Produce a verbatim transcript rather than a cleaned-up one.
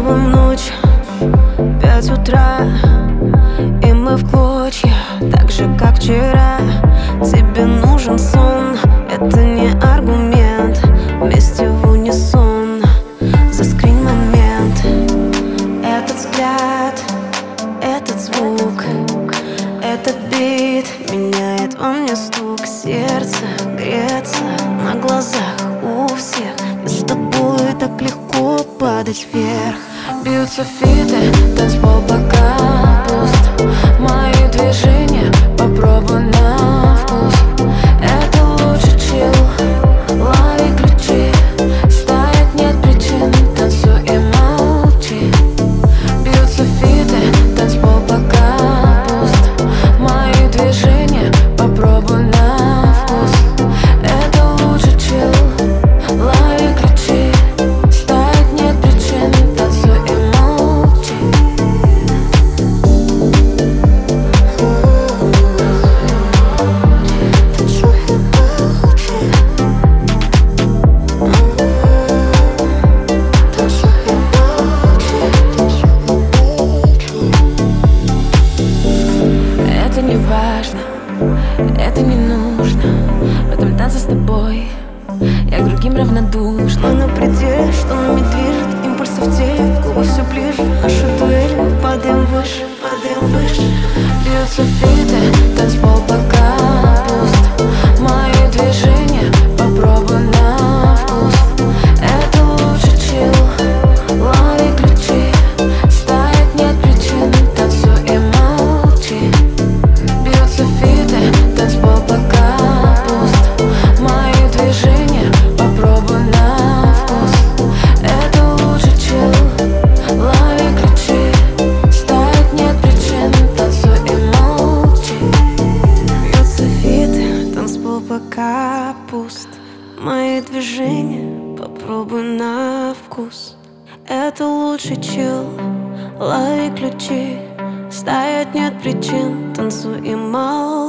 Снова ночь, пять утра, и мы в клочья, так же, как вчера. Тебе нужен сон, это не аргумент. Вместе в унисон, заскринь момент. Этот взгляд, этот звук, этот бит меняет во мне стук. Сердце греется на глазах у всех. Да с тобой так легко падать вверх. Бьются фиты, танцпол пока пуст. Мои движения попробуй на вкус. Это лучше чил, лови ключи. Стоять нет причин, танцуй и молчи. Бьются фиты, танцпол пока пуст. Мои движения попробуй на вкус. Это лучше чил, лови ключи. Стоять нет причин, танцуй и молчи. Танцуй и молчи. Танцуй и молчи. Это не важно, это не нужно. В этом танце с тобой я к другим равнодушна. Мы на пределе, что нами движет, импульсы в теле, в клубы все ближе. Нашу дуэль, мы падаем выше, падаем выше. Бьются фиты, танцпол пока пуст. Мои движения попробуй на вкус. Это лучше чил, лови ключи. Стоять нет причин, танцуй и молчи. Бьются фиты, танцпол пока пуст. Мои движения попробуй на вкус. Это лучше чил, лови ключи. Стоять нет причин, танцуй и молчи. Бьются фиты, танцпол пока пуст. Мои движения попробуй на вкус. Это лучше чил, лови ключи. Стоять нет причин, танцуй и молчи.